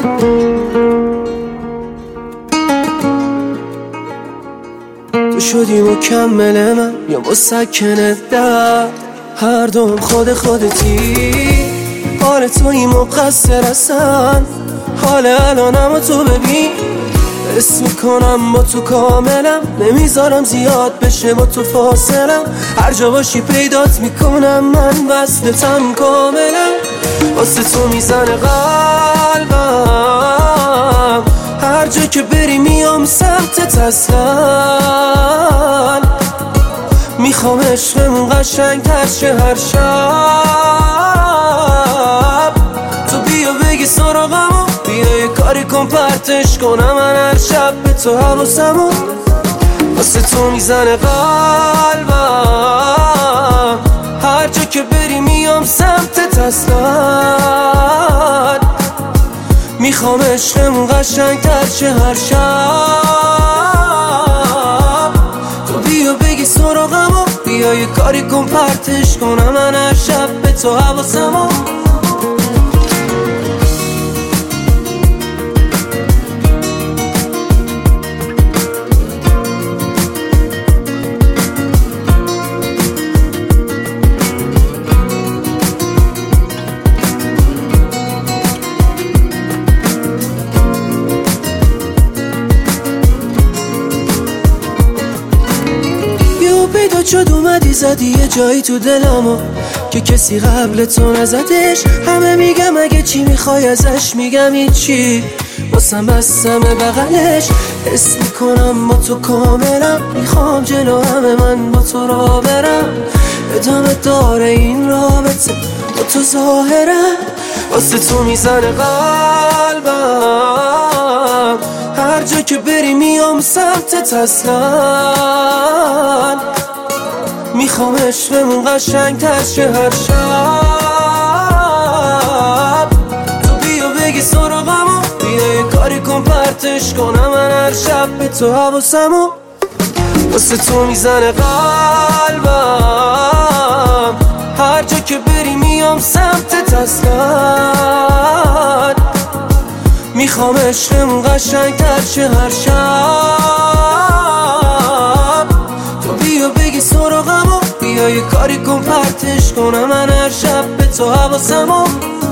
تو شدی مکمل من یا مسکن درد، هر دوم خودتی. حال توی مقصر اصلا، حال الانم تو ببین. حس میکنم با تو کاملم، نمیذارم زیاد بشه با تو فاصلم. هر جا باشی پیدات میکنم، من وصلتم کاملم. واسه تو میزنه قلبم، هر جا که بری میام سمتت اصلا. میخوام عشقمون قشنگ تر شه هر شب. تو بیا بگی سراغمو، بیا یه کاری کن پرتش کنم من هر شب به تو حواسمو. واسه تو میزنه قلبم، هر جا که بری میام سمتت اصلا. میخوام عشقمون قشنگ تر شه هر شب. تو بیا بگی سراغمو، بیا یه کاری کن پرتش کنم من هر شب به تو حواسمو. پیدا شد اومدی زدی یه جایی تو دلمو که کسی قبل تو نزدش. همه میگم اگه چی میخوای ازش، میگم هیچی، واسم بستم بغلش. حس میکنم با تو کاملم، میخوام جلو همه من با تو را برم. ادامه داره این رابطه با تو ظاهرم. واسه تو میزنه قلبم، هر جا که بری میام سمتت اصلا. میخوام عشقمون قشنگ تر شه هر شب. تو بیا بگی سراغمو، بیا یه کاری کن پرتش کنم من هر شب به تو حواسمو. واسه تو میزنه قلبم، هر جا که بری میام سمتت اصلا. میخوام عشقمون قشنگ تر شه هر شب. تو بیا بگی سراغمو، بیا یه کاری کن پرتش کنم من هر شب به تو حواسمو.